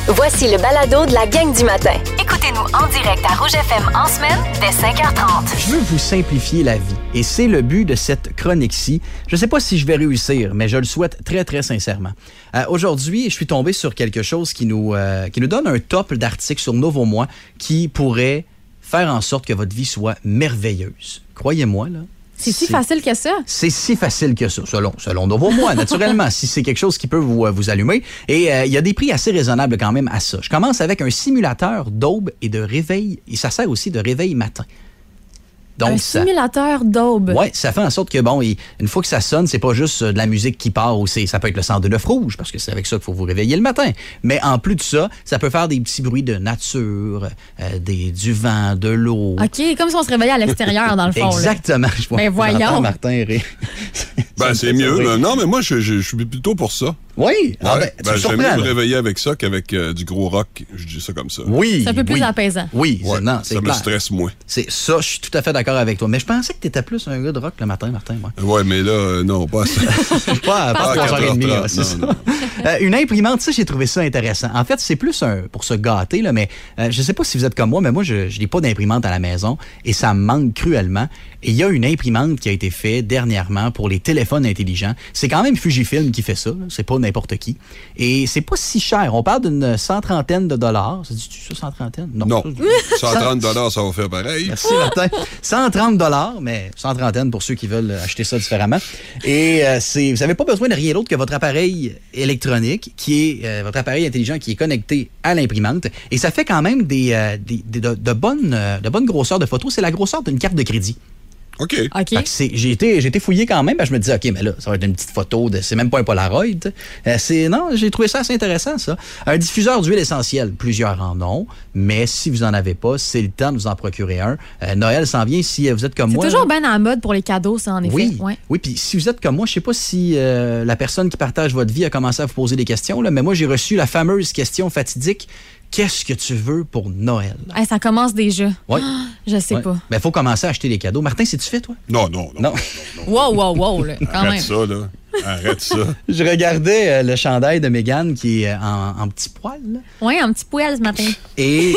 Voici le balado de la gang du matin. Écoutez-nous en direct à Rouge FM en semaine dès 5h30. Je veux vous simplifier la vie et c'est le but de cette chronique-ci. Je ne sais pas si je vais réussir, mais je le souhaite très, très sincèrement. Aujourd'hui, je suis tombé sur quelque chose qui nous donne un top d'articles sur Novomois qui pourrait faire en sorte que votre vie soit merveilleuse. Croyez-moi, là. C'est si facile que ça? C'est si facile que ça, selon Novomois, naturellement, si c'est quelque chose qui peut vous allumer. Et il y a des prix assez raisonnables quand même à ça. Je commence avec un simulateur d'aube et de réveil. Et ça sert aussi de réveil matin. Donc, simulateur d'aube. Oui, ça fait en sorte que, une fois que ça sonne, c'est pas juste de la musique qui part aussi. Ça peut être le 102.9 Rouge, parce que c'est avec ça qu'il faut vous réveiller le matin. Mais en plus de ça, ça peut faire des petits bruits de nature, du vent, de l'eau. OK, comme si on se réveillait à l'extérieur, dans le fond. Exactement. Mais voyons. Martin c'est mieux. Là. Non, mais moi, je suis plutôt pour ça. Oui. J'aime mieux me réveiller avec ça qu'avec du gros rock. Je dis ça comme ça. Oui. C'est un peu plus apaisant. Oui, ouais, c'est ça clair. me stresse moins. C'est ça, je suis tout à fait d'accord avec toi. Mais je pensais que tu étais plus un gars de rock le matin, Martin. Moi. Oui, mais là, non, pas ça. pas à 3h30, c'est ça. Une imprimante, ça, j'ai trouvé ça intéressant. En fait, c'est plus pour se gâter, là, mais je sais pas si vous êtes comme moi, mais moi, je n'ai pas d'imprimante à la maison et ça me manque cruellement. Et il y a une imprimante qui a été faite dernièrement pour les téléphones intelligents. C'est quand même Fujifilm qui fait ça, là. C'est pas n'importe qui. Et c'est pas si cher. On parle d'une $130. Ça dit-tu ça, 130? Non. 130 ça va faire pareil. Merci, Martin. 130 $, mais 130 pour ceux qui veulent acheter ça différemment. Et vous n'avez pas besoin de rien d'autre que votre appareil électronique, qui est votre appareil intelligent qui est connecté à l'imprimante. Et ça fait quand même de bonnes grosseurs de photos. C'est la grosseur d'une carte de crédit. OK. J'ai été fouillé quand même, parce que je me disais, OK, mais là, ça va être une petite photo, c'est même pas un Polaroid. Non, j'ai trouvé ça assez intéressant, ça. Un diffuseur d'huile essentielle, plusieurs en ont, mais si vous en avez pas, c'est le temps de vous en procurer un. Noël s'en vient, si vous êtes comme moi. C'est toujours bien en mode pour les cadeaux, ça, en effet. Oui, puis si vous êtes comme moi, je sais pas si la personne qui partage votre vie a commencé à vous poser des questions, là, mais moi, j'ai reçu la fameuse question fatidique. Qu'est-ce que tu veux pour Noël? Ça commence déjà. Oui. Je sais pas. Mais il faut commencer à acheter les cadeaux. Martin, c'est-tu fait, toi? Non. Wow, là, quand Arrête même. ça, là. Arrête ça. Je regardais le chandail de Mégane qui est en petit poil. Oui, un petit poil ce matin. Et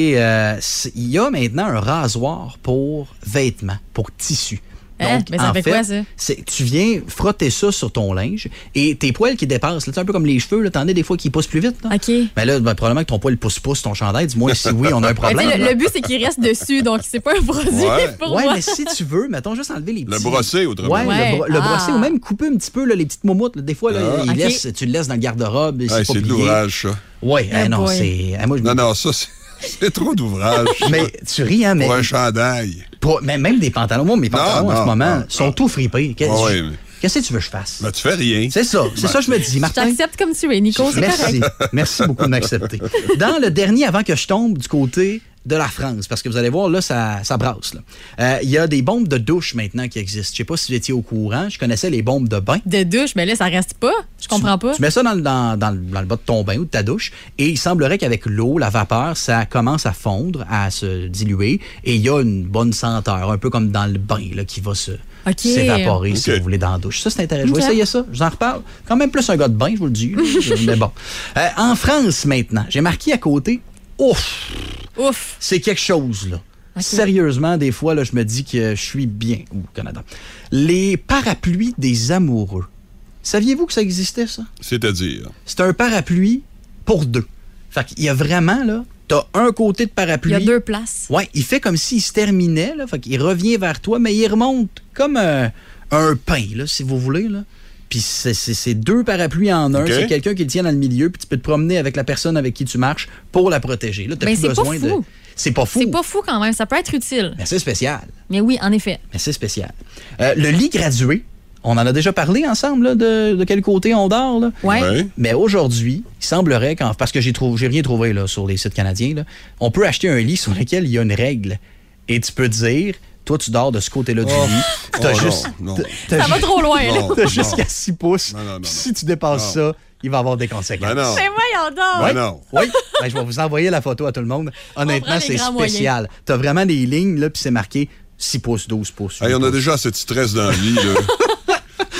il y a maintenant un rasoir pour vêtements, pour tissu. Donc, mais ça fait quoi, ça? Tu viens frotter ça sur ton linge et tes poils qui dépassent, c'est un peu comme les cheveux, t'en as des fois qui poussent plus vite. Là. OK. Mais là, probablement que ton poil pousse ton chandail. Dis-moi si oui, on a un problème. Le but, c'est qu'il reste dessus, donc c'est pas un produit pour moi. Oui, mais si tu veux, mettons juste enlever les petits... Le brosser, autrement. Le brosser ou même couper un petit peu là, les petites moumoutes. Là. Des fois, là, tu le laisses dans le garde-robe. C'est de l'ouvrage, ça. Oui, non, c'est... Non, ça, c'est trop d'ouvrage. Mais tu ris, hein, mais... Pour un chandail. Mais même des pantalons. Moi, mes pantalons, en ce moment, sont tout fripés. Qu'est-ce que tu veux que je fasse? Ben, tu fais rien. C'est ça. C'est ça que je me dis, Martin. Je t'accepte comme tu es, Nico. C'est correct. Merci beaucoup de m'accepter. Dans le dernier, avant que je tombe du côté de la France, parce que vous allez voir, là, ça brasse. Il y a des bombes de douche maintenant qui existent. Je sais pas si vous étiez au courant. Je connaissais les bombes de bain. De douche, mais là, ça reste pas. Je comprends pas. Tu mets ça dans le bas de ton bain ou de ta douche et il semblerait qu'avec l'eau, la vapeur, ça commence à fondre, à se diluer et il y a une bonne senteur, un peu comme dans le bain là, qui va s'évaporer si vous voulez dans la douche. Ça, c'est intéressant. Je vais essayer ça. Je vous en reparle. Quand même plus un gars de bain, je vous le dis. Mais bon. En France, maintenant, j'ai marqué à côté Ouf! C'est quelque chose, là. Okay. Sérieusement, des fois, là, je me dis que je suis bien au Canada. Les parapluies des amoureux. Saviez-vous que ça existait, ça? C'est-à-dire? C'est un parapluie pour deux. Fait qu'il y a vraiment, là, t'as un côté de parapluie. Il y a deux places. Ouais, il fait comme s'il se terminait, là. Fait qu'il revient vers toi, mais il remonte comme un pain, là, si vous voulez, là. Puis c'est deux parapluies en un. Okay. C'est quelqu'un qui le tient dans le milieu, puis tu peux te promener avec la personne avec qui tu marches pour la protéger. Là, t'as plus besoin de... C'est pas fou. C'est pas fou quand même. Ça peut être utile. Mais c'est spécial. Mais oui, en effet. Mais c'est spécial. Le lit gradué, on en a déjà parlé ensemble là, de quel côté on dort. Là. Ouais. Mais aujourd'hui, il semblerait, parce que j'ai rien trouvé là, sur les sites canadiens, là, on peut acheter un lit sur lequel il y a une règle. Et tu peux dire... Toi, tu dors de ce côté-là du lit. Ça va trop loin. T'as jusqu'à 6 pouces. Si tu dépasses ça, il va y avoir des conséquences. C'est voyons donc. Oui. Je vais vous envoyer la photo à tout le monde. Honnêtement, c'est spécial. T'as vraiment des lignes, là, puis c'est marqué 6 pouces, 12 pouces. On a déjà assez de stress dans le lit.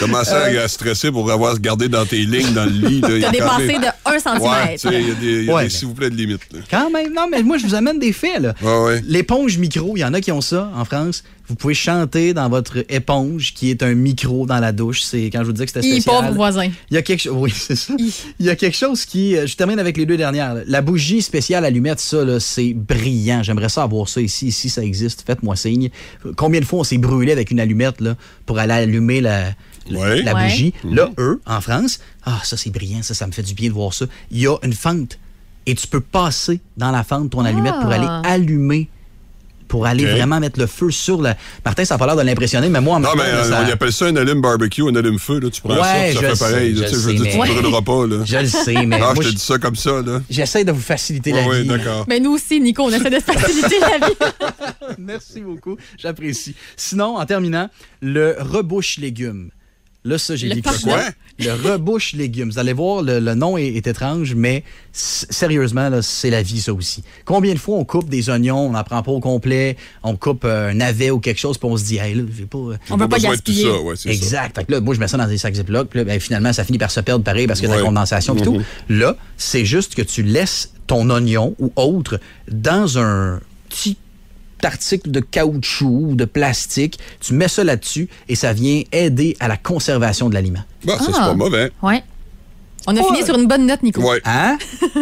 Commencer à stresser pour avoir gardé dans tes lignes dans le lit. T'as dépassé de 1 cm. Ouais, il y a des s'il vous plaît de limites. Là. Quand même, non, mais moi, je vous amène des faits. Là. Ouais. L'éponge micro, il y en a qui ont ça en France. Vous pouvez chanter dans votre éponge, qui est un micro dans la douche. C'est quand je vous disais que c'était spécial. Pauvre voisin. Il y a quelque chose. Oui, c'est ça. Il y a quelque chose qui. Je termine avec les 2 dernières. Là. La bougie spéciale allumette, ça, là, c'est brillant. J'aimerais ça avoir ça ici. Si ça existe, faites-moi signe. Combien de fois on s'est brûlé avec une allumette là, pour aller allumer la bougie? Là, eux, en France, ça, c'est brillant. Ça me fait du bien de voir ça. Il y a une fente. Et tu peux passer dans la fente ton allumette pour aller allumer. Pour aller vraiment mettre le feu sur la... Martin, ça n'a pas l'air de l'impressionner, mais moi... Non, mais on appelle ça un allume barbecue, un allume feu. Là, tu prends ça fait pareil. Tu ne brûleras pas. Là. Je le sais, mais... Non, je te dis ça comme ça. Là. J'essaie de vous faciliter la vie. Oui, d'accord. Mais nous aussi, Nico, on essaie de faciliter la vie. Merci beaucoup, j'apprécie. Sinon, en terminant, le rebouche légumes. Là, ça, j'ai dit quoi? Le rebouche légumes. Vous allez voir, le nom est étrange, mais sérieusement, là, c'est la vie, ça aussi. Combien de fois on coupe des oignons, on n'en prend pas au complet, on coupe un navet ou quelque chose, puis on se dit, hey, là, j'ai pas... On veut pas gaspiller. Exact. Fait que là, moi, je mets ça dans des sacs Ziploc, puis là, finalement, ça finit par se perdre pareil parce que de la condensation et tout. Là, c'est juste que tu laisses ton oignon ou autre dans un petit article de caoutchouc ou de plastique, tu mets ça là-dessus et ça vient aider à la conservation de l'aliment. Bon, ça, c'est pas mauvais. Ouais. On a fini sur une bonne note, Nico. Ouais. Hein?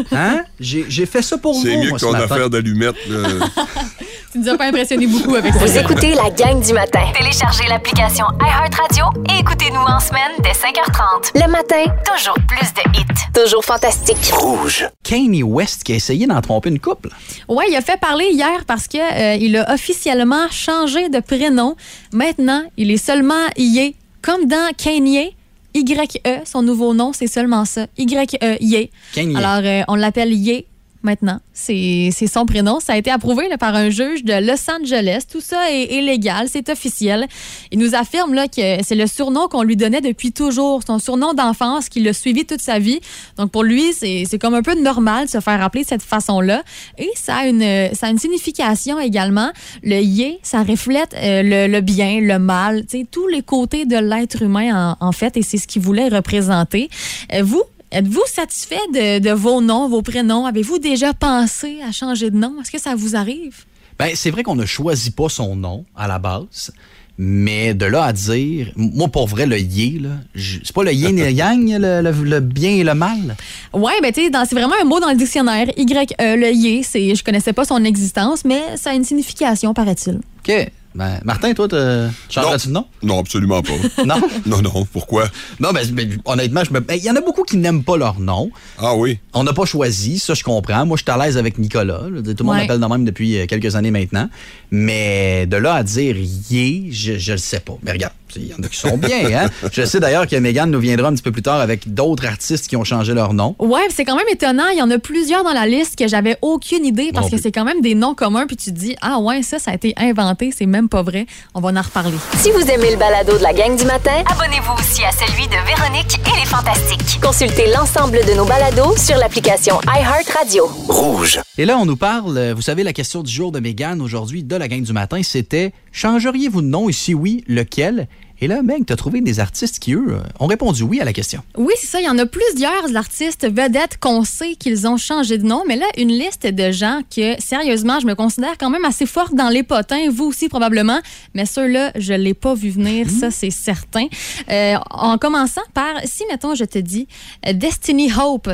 J'ai fait ça pour vous. C'est mieux que ton affaire d'allumettes. Tu nous as pas impressionné beaucoup avec ça. Vous écoutez la gang du matin. Téléchargez l'application iHeartRadio et écoutez-nous en semaine dès 5h30. Le matin, Toujours plus de hits. toujours fantastique. Rouge. Kanye West qui a essayé d'en tromper une couple. Oui, il a fait parler hier parce que il a officiellement changé de prénom. Maintenant, il est seulement Ye, comme dans Kanye. Y-E, son nouveau nom, c'est seulement ça. Y-E, Ye. Kanye. Alors, on l'appelle Ye maintenant. C'est son prénom. Ça a été approuvé là, par un juge de Los Angeles. Tout ça est légal, c'est officiel. Il nous affirme là, que c'est le surnom qu'on lui donnait depuis toujours. C'est un surnom d'enfance qui l'a suivi toute sa vie. Donc, pour lui, c'est comme un peu normal de se faire appeler de cette façon-là. Et ça a une signification également. Le Ye, ça reflète le bien, le mal, tous les côtés de l'être humain, en fait, et c'est ce qu'il voulait représenter. Êtes-vous satisfait de vos noms, vos prénoms? Avez-vous déjà pensé à changer de nom? Est-ce que ça vous arrive? Ben, c'est vrai qu'on ne choisit pas son nom à la base, mais de là à dire, moi pour vrai, le Ye, là, c'est pas le yin et le yang, le bien et le mal? Oui, ben tu sais, c'est vraiment un mot dans le dictionnaire. Y-E, le Ye, je connaissais pas son existence, mais ça a une signification, paraît-il. OK. Ben, Martin, toi, tu changerais-tu de nom? Non, absolument pas. Non? Non, pourquoi? Non, ben, honnêtement, il y en a beaucoup qui n'aiment pas leur nom. Ah oui? On n'a pas choisi, ça je comprends. Moi, je suis à l'aise avec Nicolas. Tout le monde m'appelle de même depuis quelques années maintenant. Mais de là à dire Ye, je le sais pas. Mais regarde, il y en a qui sont bien. Hein? Je sais d'ailleurs que Mégane nous viendra un petit peu plus tard avec d'autres artistes qui ont changé leur nom. Ouais, c'est quand même étonnant. Il y en a plusieurs dans la liste que j'avais aucune idée parce que c'est quand même des noms communs. Puis tu te dis, ah ouais, ça a été inventé. C'est même pas vrai. On va en reparler. Si vous aimez le balado de la gang du matin, Abonnez-vous aussi à celui de Véronique et les Fantastiques. consultez l'ensemble de nos balados sur l'application iHeartRadio. Rouge. Et là, on nous parle, vous savez, la question du jour de Mégane aujourd'hui de la gang du matin, c'était « Changeriez-vous de nom et si oui, lequel? » Et là, Meg, tu as trouvé des artistes qui, eux, ont répondu oui à la question. Oui, c'est ça. Il y en a plusieurs artistes vedettes qu'on sait qu'ils ont changé de nom. Mais là, une liste de gens que, sérieusement, je me considère quand même assez forte dans les potins. Vous aussi, probablement. Mais ceux-là, je ne l'ai pas vu venir. Ça, c'est certain. En commençant par, si, mettons, je te dis Destiny Hope.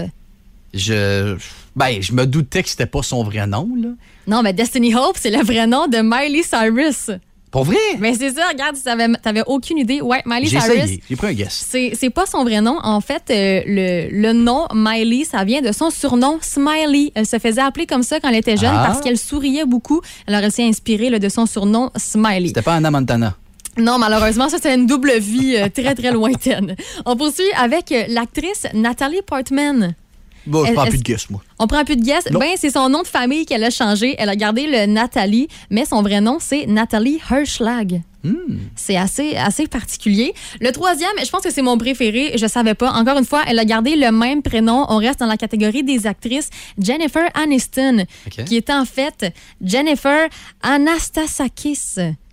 Je me doutais que c'était pas son vrai nom, là. Non, mais Destiny Hope, c'est le vrai nom de Miley Cyrus. Pour vrai? Mais c'est ça, regarde, t'avais aucune idée. Ouais, Miley Cyrus. J'ai essayé, j'ai pris un guess. C'est pas son vrai nom. En fait, le nom Miley, ça vient de son surnom Smiley. Elle se faisait appeler comme ça quand elle était jeune parce qu'elle souriait beaucoup. Alors, elle s'est inspirée là, de son surnom Smiley. C'était pas Hannah Montana. Non, malheureusement, ça, c'est une double vie très, très lointaine. On poursuit avec l'actrice Natalie Portman. Bon, je prends plus de guess, moi. On prend plus de guess? Ben, c'est son nom de famille qu'elle a changé. Elle a gardé le Nathalie, mais son vrai nom, c'est Nathalie Hirschlag. C'est assez particulier. Le troisième, je pense que c'est mon préféré. Je savais pas. Encore une fois, elle a gardé le même prénom. On reste dans la catégorie des actrices. Jennifer Aniston, qui est en fait Jennifer Anastasakis.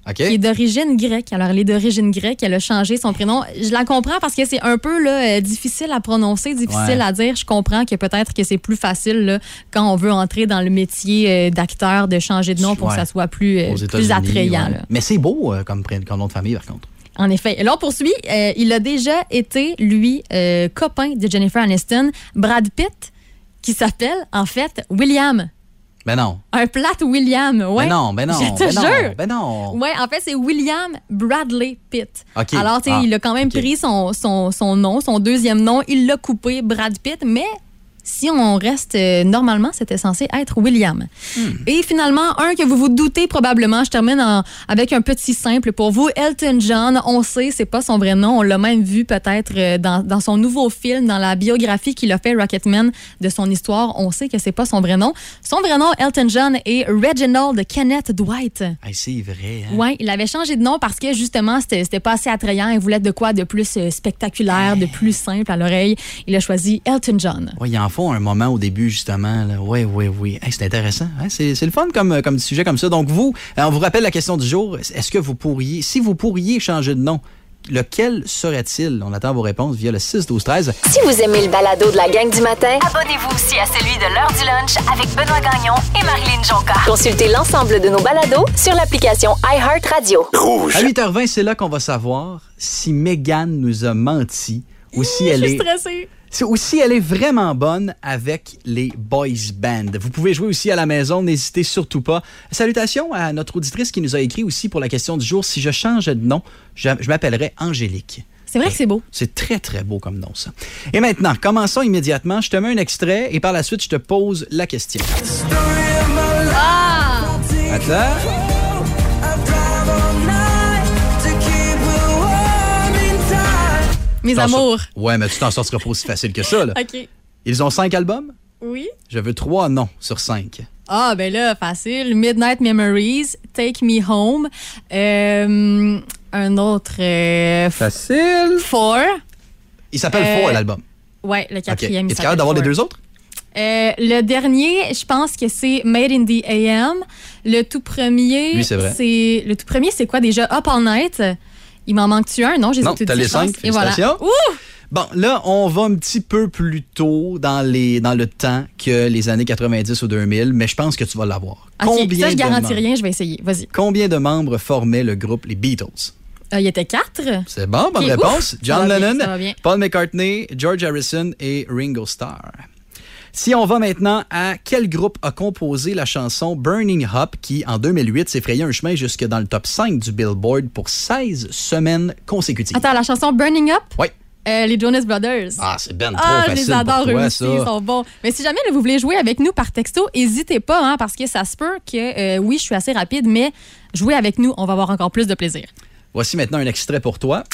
qui est d'origine grecque. Alors, elle est d'origine grecque. Elle a changé son prénom. Je la comprends parce que c'est un peu là, difficile à prononcer, difficile à dire. Je comprends que peut-être que c'est plus facile là, quand on veut entrer dans le métier d'acteur de changer de nom pour que ça soit plus attrayant. Là. Mais c'est beau comme nom de famille, par contre. En effet. Et là, on poursuit. Il a déjà été, lui, copain de Jennifer Aniston, Brad Pitt, qui s'appelle, en fait, William. Ben non. Un plat William, ouais. Ben non. Je te jure. Ben non. Ouais, en fait, c'est William Bradley Pitt. Okay. Alors, tu sais, il a quand même pris son nom, son deuxième nom, il l'a coupé Brad Pitt, mais si on reste normalement, c'était censé être William. Et finalement, un que vous vous doutez probablement, je termine avec un petit simple pour vous. Elton John, on sait, c'est pas son vrai nom. On l'a même vu peut-être dans son nouveau film, dans la biographie qu'il a fait, Rocketman, de son histoire. On sait que c'est pas son vrai nom. Son vrai nom, Elton John, est Reginald Kenneth Dwight. Hey, c'est vrai, hein? Oui, il avait changé de nom parce que justement, c'était pas assez attrayant. Il voulait de quoi de plus spectaculaire, de plus simple à l'oreille. Il a choisi Elton John. Oui, il en faut un moment au début, justement. Oui. Hey, c'est intéressant. Hein? C'est le fun comme sujet comme ça. Donc, on vous rappelle la question du jour. Est-ce que si vous pourriez changer de nom, lequel serait-il? On attend vos réponses via le 6-12-13. Si vous aimez le balado de la gang du matin, abonnez-vous aussi à celui de l'heure du lunch avec Benoît Gagnon et Marilyn Jonca. Consultez l'ensemble de nos balados sur l'application iHeartRadio. Rouge. À 8h20, c'est là qu'on va savoir si Mégane nous a menti ou si elle est... stressée. Ou si elle est vraiment bonne avec les boys band. Vous pouvez jouer aussi à la maison, n'hésitez surtout pas. Salutations à notre auditrice qui nous a écrit aussi pour la question du jour. Si je changeais de nom, je m'appellerais Angélique. C'est vrai que c'est beau. C'est très, très beau comme nom, ça. Et maintenant, commençons immédiatement. Je te mets un extrait et par la suite, je te pose la question. Attends. Mes amours. Ouais, mais tu t'en sortiras pas aussi facile que ça, là. OK. Ils ont 5 albums? Oui. Je veux 3 noms sur 5. Ah, ben là, facile. Midnight Memories, Take Me Home, un autre... facile. Four. Il s'appelle Four, l'album. Ouais, le quatrième. Okay. Es-tu capable d'avoir les deux autres? Le dernier, je pense que c'est Made in the AM. Le tout premier... Lui, c'est vrai. Le tout premier, c'est quoi déjà? Up All Night. Il m'en manque-tu un? Non, j'ai tout dit. Non, t'as les 5. Et voilà. Ouh! Bon, là, on va un petit peu plus tôt dans le temps que les années 90 ou 2000, mais je pense que tu vas l'avoir. OK, ça, je garantis rien, je vais essayer. Vas-y. Combien de membres formaient le groupe Les Beatles? Il y était 4. C'est bon, bonne réponse. John Lennon, Paul McCartney, George Harrison et Ringo Starr. Si on va maintenant à quel groupe a composé la chanson Burning Up qui, en 2008, s'est frayé un chemin jusque dans le top 5 du Billboard pour 16 semaines consécutives. Attends, la chanson Burning Up? Oui. Les Jonas Brothers. Ah, c'est ben trop facile. Je les adore, eux aussi, ils sont bons. Mais si jamais là, vous voulez jouer avec nous par texto, n'hésitez pas, hein, parce que ça se peut que, oui, je suis assez rapide, mais jouez avec nous, on va avoir encore plus de plaisir. Voici maintenant un extrait pour toi.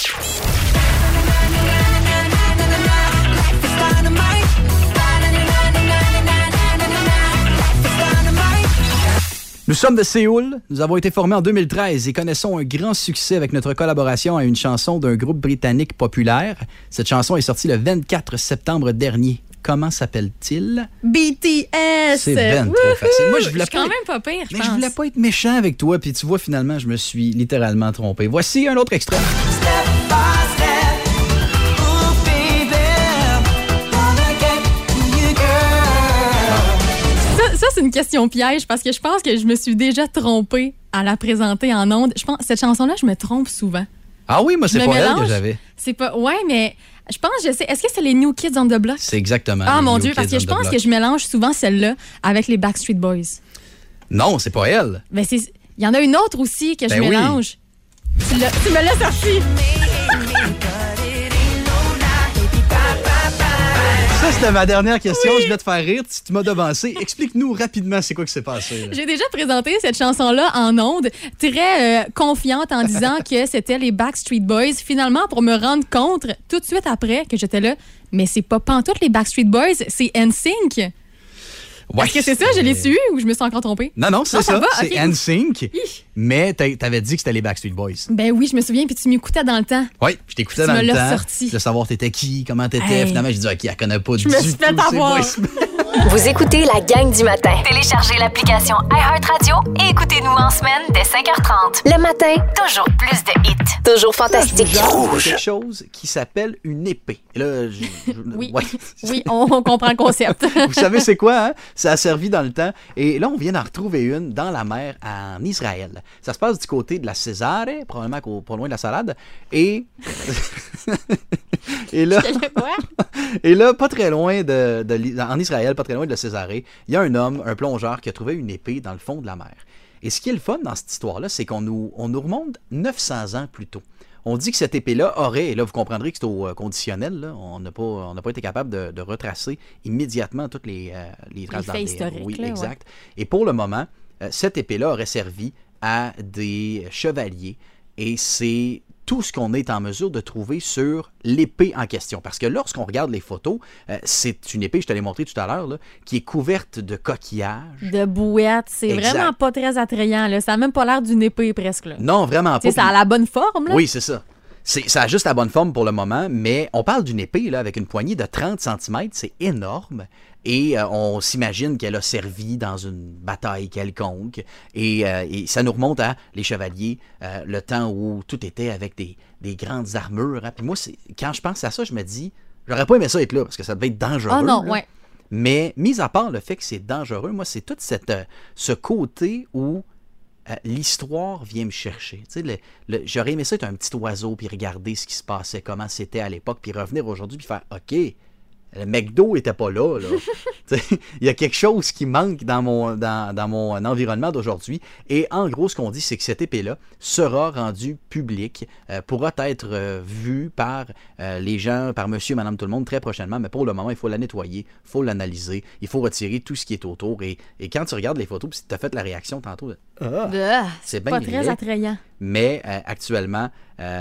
Nous sommes de Séoul. Nous avons été formés en 2013 et connaissons un grand succès avec notre collaboration à une chanson d'un groupe britannique populaire. Cette chanson est sortie le 24 septembre dernier. Comment s'appelle-t-il? BTS! C'est ben trop facile. Moi, je voulais quand même pas pire, je pense. Je voulais pas être méchant avec toi, puis tu vois, finalement, je me suis littéralement trompé. Voici un autre extrait. Ça, c'est une question piège parce que je pense que je me suis déjà trompée à la présenter en ondes. Je pense cette chanson-là, je me trompe souvent. Ah oui, moi, c'est pas elle que j'avais. C'est pas... Ouais, mais je pense, je sais. Est-ce que c'est les New Kids on the Block? C'est exactement. Ah, mon Dieu, parce que je pense que je mélange souvent celle-là avec les Backstreet Boys. Non, c'est pas elle. Ben, il y en a une autre aussi que je mélange. Tu me l'as sorti. Ça, c'était ma dernière question. Oui. Je voulais te faire rire. Tu m'as devancé. Explique-nous rapidement c'est quoi qui s'est passé. Là. J'ai déjà présenté cette chanson-là en ondes, très confiante en disant que c'était les Backstreet Boys. Finalement, pour me rendre compte tout de suite après que j'étais là, mais c'est pas pantoute les Backstreet Boys, c'est NSYNC. Ouais, est-ce que c'est ça? Je l'ai su ou je me suis encore trompée? Non, c'est ça. C'est okay. NSYNC. Mais t'avais dit que c'était les Backstreet Boys. Ben oui, je me souviens, puis tu m'écoutais dans le temps. Oui, je t'écoutais dans le temps. Tu me l'as sorti. Je voulais savoir t'étais qui, comment t'étais. Finalement, j'ai dit, OK, elle connaît pas du tout. Je me suis fait avoir. Vous écoutez la gang du matin. Téléchargez l'application iHeartRadio et écoutez-nous en semaine dès 5h30. Le matin, Toujours plus de hits. toujours fantastique. Quelque chose qui s'appelle une épée. Et là, Oui. ouais. Oui, on comprend le concept. Vous savez c'est quoi, hein? Ça a servi dans le temps. Et là, on vient d'en retrouver une dans la mer en Israël. Ça se passe du côté de la Césare, probablement pas loin de la salade. Et... et là... Et là, pas très loin en Israël, pas très loin de César, il y a un homme, un plongeur, qui a trouvé une épée dans le fond de la mer. Et ce qui est le fun dans cette histoire-là, c'est qu'on nous remonte 900 ans plus tôt. On dit que cette épée-là aurait, et là vous comprendrez que c'est au conditionnel, là, on n'a pas été capable de retracer immédiatement toutes les traces faits historiques. Oui, là, exact. Et pour le moment, cette épée-là aurait servi à des chevaliers et c'est tout ce qu'on est en mesure de trouver sur l'épée en question. Parce que lorsqu'on regarde les photos, c'est une épée, je te l'ai montré tout à l'heure, là, qui est couverte de coquillages. De bouettes. C'est Exact. vraiment pas très attrayant. Là. Ça n'a même pas l'air d'une épée, presque. Là. Non, vraiment pas. Ça a la bonne forme. Là. Oui, c'est ça. Ça a juste la bonne forme pour le moment, mais on parle d'une épée là, avec une poignée de 30 cm, c'est énorme. Et on s'imagine qu'elle a servi dans une bataille quelconque. Et ça nous remonte à les chevaliers, le temps où tout était avec des grandes armures. Hein. Puis moi, quand je pense à ça, je me dis, j'aurais pas aimé ça être là, parce que ça devait être dangereux. Ah non, là. ouais. Mais, mis à part le fait que c'est dangereux, moi, c'est tout ce côté où l'histoire vient me chercher. Tu sais, j'aurais aimé ça être un petit oiseau, puis regarder ce qui se passait, comment c'était à l'époque, puis revenir aujourd'hui, puis faire « OK, le McDo était pas là. » Il y a quelque chose qui manque dans mon environnement d'aujourd'hui. Et en gros, ce qu'on dit, c'est que cette épée-là sera rendue publique, pourra être vue par les gens, par monsieur, madame, tout le monde très prochainement. Mais pour le moment, il faut la nettoyer, il faut l'analyser, il faut retirer tout ce qui est autour. Et quand tu regardes les photos, puis tu as fait la réaction tantôt, c'est bien pas très attrayant. Mais actuellement,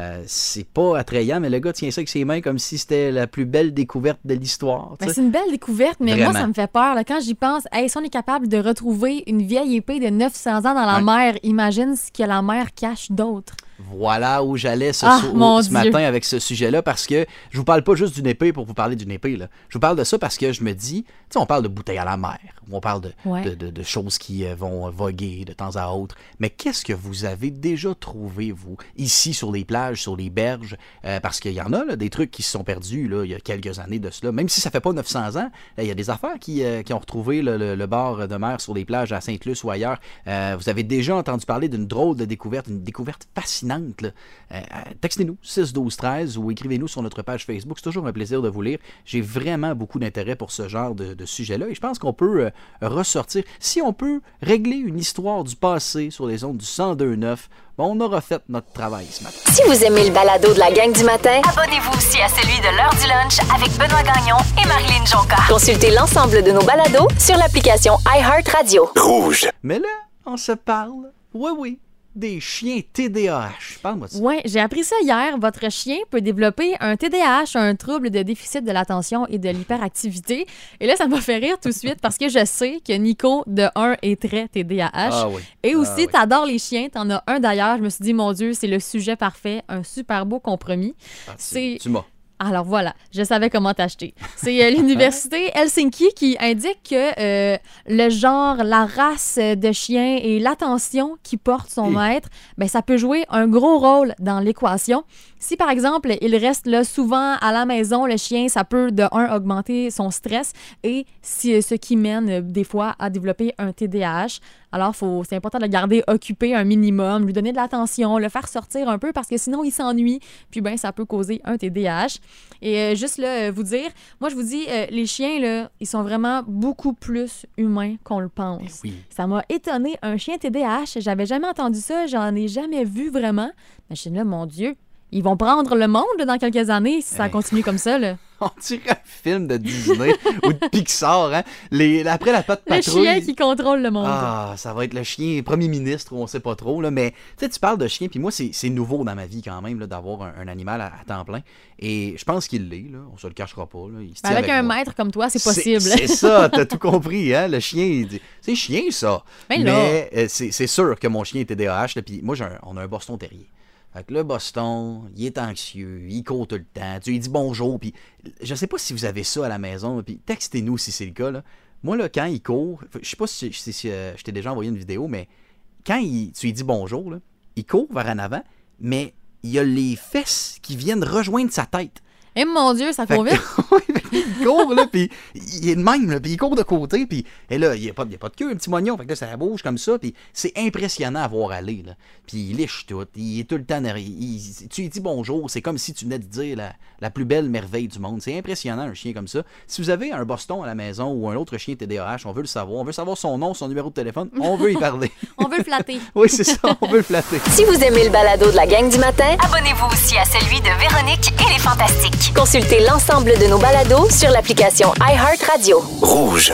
c'est pas attrayant, mais le gars tient ça avec ses mains comme si c'était la plus belle découverte de l'histoire. Ben, c'est une belle découverte, mais Vraiment. moi, ça me fait peur. Là. Quand j'y pense, si on est capable de retrouver une vieille épée de 900 ans dans la mer, imagine ce que la mer cache d'autre. Voilà où j'allais ce matin avec ce sujet-là, parce que je vous parle pas juste d'une épée pour vous parler d'une épée. Là. Je vous parle de ça parce que je me dis, tu sais, on parle de bouteilles à la mer, on parle de choses qui vont voguer de temps à autre, mais qu'est-ce que vous avez déjà trouvé, vous, ici sur les plages, sur les berges, parce qu'il y en a là, des trucs qui se sont perdus là, il y a quelques années de cela, même si ça fait pas 900 ans, il y a des affaires qui ont retrouvé le bord de mer sur les plages à Sainte-Luce ou ailleurs. Vous avez déjà entendu parler d'une drôle de découverte, une découverte fascinante. Là. Textez-nous 6-12-13 ou écrivez-nous sur notre page Facebook. C'est toujours un plaisir de vous lire. J'ai vraiment beaucoup d'intérêt pour ce genre de sujet-là et je pense qu'on peut ressortir. Si on peut régler une histoire du passé sur les ondes du 102.9, on aura fait notre travail ce matin. Si vous aimez le balado de la gang du matin, Abonnez-vous aussi à celui de l'heure du lunch avec Benoît Gagnon et Marilyn Jonca. consultez l'ensemble de nos balados sur l'application iHeartRadio. Mais là, on se parle, oui, des chiens TDAH. Parle-moi de ça. Oui, j'ai appris ça hier. Votre chien peut développer un TDAH, un trouble de déficit de l'attention et de l'hyperactivité. Et là, ça m'a fait rire tout de suite parce que je sais que Nico, de 1, est très TDAH. Ah oui. Et aussi, t'adores les chiens. T'en as un d'ailleurs. Je me suis dit, mon Dieu, c'est le sujet parfait. Un super beau compromis. Tu m'as. Alors voilà, je savais comment t'acheter. C'est l'université Helsinki qui indique que le genre, la race de chien et l'attention qui porte son maître, ben, ça peut jouer un gros rôle dans l'équation. Si, par exemple, il reste là souvent à la maison, le chien, ça peut, de 1, augmenter son stress et ce qui mène, des fois, à développer un TDAH. Alors, c'est important de le garder occupé un minimum, lui donner de l'attention, le faire sortir un peu parce que sinon, il s'ennuie. Puis, ben, ça peut causer un TDAH. Et juste là, vous dire, moi, je vous dis, les chiens, là, ils sont vraiment beaucoup plus humains qu'on le pense. Ben oui. Ça m'a étonné. Un chien TDAH, j'avais jamais entendu ça, j'en ai jamais vu vraiment. Mais je suis là, mon Dieu, ils vont prendre le monde là, dans quelques années si ça continue comme ça. Là. On dirait un film de Disney ou de Pixar. Hein? Après la patte patrouille. Le chien qui contrôle le monde. Ah, ça va être le chien premier ministre, on sait pas trop. Là, mais tu parles de chien, puis moi, c'est nouveau dans ma vie quand même là, d'avoir un animal à temps plein. Et je pense qu'il l'est, là. On se le cachera pas. Là. Il se tient avec un moi. maître comme toi, c'est possible. C'est ça, t'as tout compris. Hein? Le chien, il dit, c'est chien ça. Mais c'est sûr que mon chien est TDAH. Puis moi, on a un Boston Terrier. Fait que le Boston, il est anxieux, il court tout le temps, tu lui dis bonjour, puis je sais pas si vous avez ça à la maison, puis textez-nous si c'est le cas, là. moi, là, quand il court, je sais pas si je t'ai déjà envoyé une vidéo, mais quand tu lui dis bonjour, là, il court vers en avant, mais il y a les fesses qui viennent rejoindre sa tête. Eh mon Dieu, ça court vite! Il court, là, puis il est de même, là, puis il court de côté, puis là, il n'y a pas de queue, un petit moignon, fait que là, ça bouge comme ça, puis c'est impressionnant à voir aller, là. Puis il liche tout, il est tout le temps derrière. Tu lui dis bonjour, c'est comme si tu venais de dire la plus belle merveille du monde. C'est impressionnant, un chien comme ça. Si vous avez un Boston à la maison ou un autre chien TDAH, on veut le savoir. On veut savoir son nom, son numéro de téléphone, on veut y parler. On veut le flatter. Oui, c'est ça, on veut le flatter. Si vous aimez le balado de la gang du matin, Abonnez-vous aussi à celui de Véronique et les Fantastiques. consultez l'ensemble de nos balados sur l'application iHeartRadio. Rouge.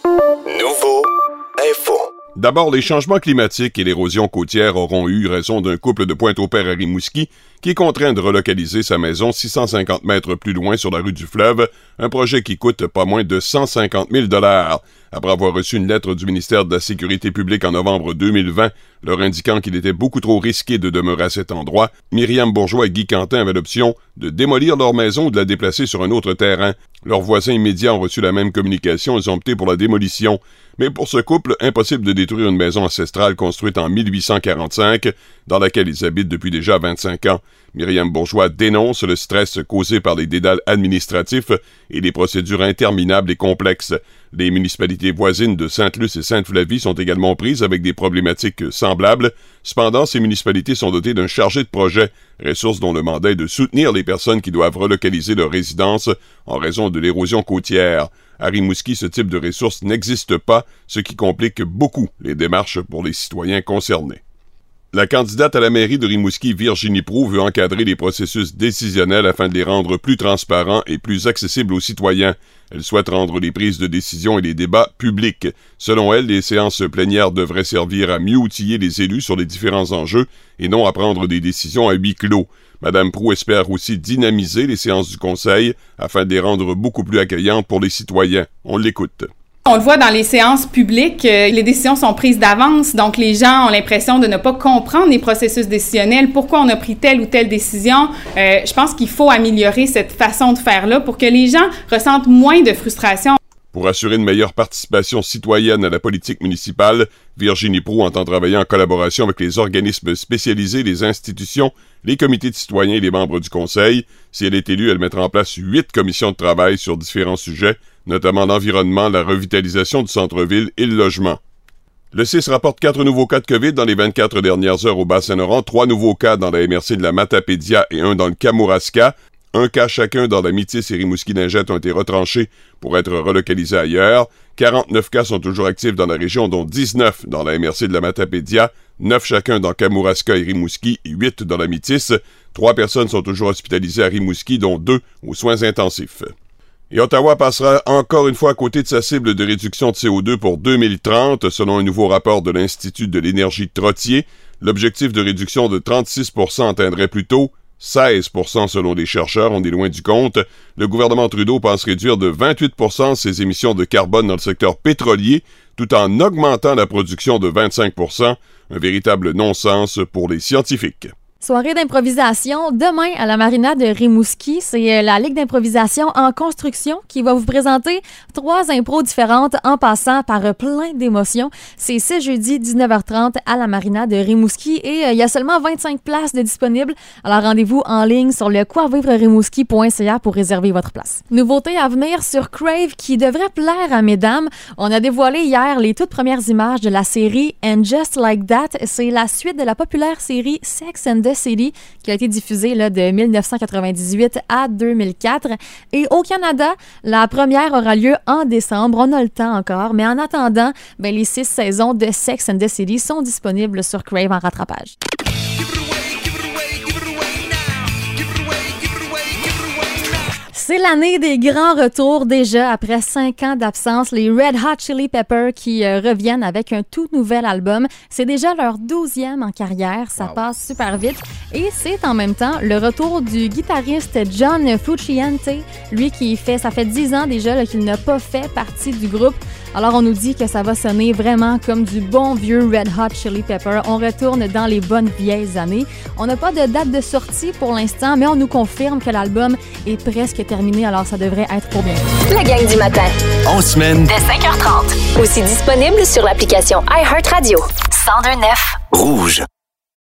Nouveau info. D'abord, les changements climatiques et l'érosion côtière auront eu raison d'un couple de Pointe-au-Père à Rimouski qui est contraint de relocaliser sa maison 650 mètres plus loin sur la rue du Fleuve, un projet qui coûte pas moins de 150 000 $. Après avoir reçu une lettre du ministère de la Sécurité publique en novembre 2020, leur indiquant qu'il était beaucoup trop risqué de demeurer à cet endroit, Myriam Bourgeois et Guy Quentin avaient l'option de démolir leur maison ou de la déplacer sur un autre terrain. Leurs voisins immédiats ont reçu la même communication, ils ont opté pour la démolition. Mais pour ce couple, impossible de détruire une maison ancestrale construite en 1845, dans laquelle ils habitent depuis déjà 25 ans. Myriam Bourgeois dénonce le stress causé par les dédales administratifs et les procédures interminables et complexes. Les municipalités voisines de Sainte-Luce et Sainte-Flavie sont également prises avec des problématiques semblables. Cependant, ces municipalités sont dotées d'un chargé de projet, ressource dont le mandat est de soutenir les personnes qui doivent relocaliser leur résidence en raison de l'érosion côtière. À Rimouski, ce type de ressources n'existe pas, ce qui complique beaucoup les démarches pour les citoyens concernés. La candidate à la mairie de Rimouski, Virginie Proulx, veut encadrer les processus décisionnels afin de les rendre plus transparents et plus accessibles aux citoyens. Elle souhaite rendre les prises de décision et les débats publics. Selon elle, les séances plénières devraient servir à mieux outiller les élus sur les différents enjeux et non à prendre des décisions à huis clos. Madame Proulx espère aussi dynamiser les séances du Conseil afin de les rendre beaucoup plus accueillantes pour les citoyens. On l'écoute. On le voit dans les séances publiques, les décisions sont prises d'avance, donc les gens ont l'impression de ne pas comprendre les processus décisionnels, pourquoi on a pris telle ou telle décision. Je pense qu'il faut améliorer cette façon de faire-là pour que les gens ressentent moins de frustration. Pour assurer une meilleure participation citoyenne à la politique municipale, Virginie Proulx entend travailler en collaboration avec les organismes spécialisés, les institutions, les comités de citoyens et les membres du Conseil. Si elle est élue, elle mettra en place 8 commissions de travail sur différents sujets, notamment l'environnement, la revitalisation du centre-ville et le logement. Le CIS rapporte 4 nouveaux cas de COVID dans les 24 dernières heures au Bas-Saint-Laurent, 3 nouveaux cas dans la MRC de la Matapédia et 1 dans le Kamouraska. 1 cas chacun dans la Métis et Rimouski-Lingette ont été retranchés pour être relocalisés ailleurs. 49 cas sont toujours actifs dans la région, dont 19 dans la MRC de la Matapédia, 9 chacun dans Kamouraska et Rimouski et 8 dans la Métis. 3 personnes sont toujours hospitalisées à Rimouski, dont 2 aux soins intensifs. Et Ottawa passera encore une fois à côté de sa cible de réduction de CO2 pour 2030, selon un nouveau rapport de l'Institut de l'énergie de Trottier. L'objectif de réduction de 36% atteindrait plutôt 16% selon les chercheurs, on est loin du compte. Le gouvernement Trudeau pense réduire de 28% ses émissions de carbone dans le secteur pétrolier, tout en augmentant la production de 25%, un véritable non-sens pour les scientifiques. Soirée d'improvisation demain à la marina de Rimouski. C'est la Ligue d'improvisation en construction qui va vous présenter 3 impros différentes en passant par plein d'émotions. C'est ce jeudi 19h30 à la marina de Rimouski et il y a seulement 25 places de disponibles. Alors rendez-vous en ligne sur le quoivivrrimouski.ca pour réserver votre place. Nouveauté à venir sur Crave qui devrait plaire à mesdames. On a dévoilé hier les toutes premières images de la série And Just Like That. C'est la suite de la populaire série Sex and the City qui a été diffusée là, de 1998 à 2004. Et au Canada, la première aura lieu en décembre. On a le temps encore. Mais en attendant, les 6 saisons de Sex and the City sont disponibles sur Crave en rattrapage. C'est l'année des grands retours déjà. Après 5 ans d'absence, les Red Hot Chili Peppers qui reviennent avec un tout nouvel album. C'est déjà leur 12e en carrière. Ça passe super vite. Et c'est en même temps le retour du guitariste John Frusciante. Lui ça fait 10 ans déjà qu'il n'a pas fait partie du groupe. Alors, on nous dit que ça va sonner vraiment comme du bon vieux Red Hot Chili Pepper. On retourne dans les bonnes vieilles années. On n'a pas de date de sortie pour l'instant, mais on nous confirme que l'album est presque terminé, alors ça devrait être pour bientôt. La gang du matin. En semaine, Dès 5h30. Aussi disponible sur l'application iHeartRadio. 102.9. rouge.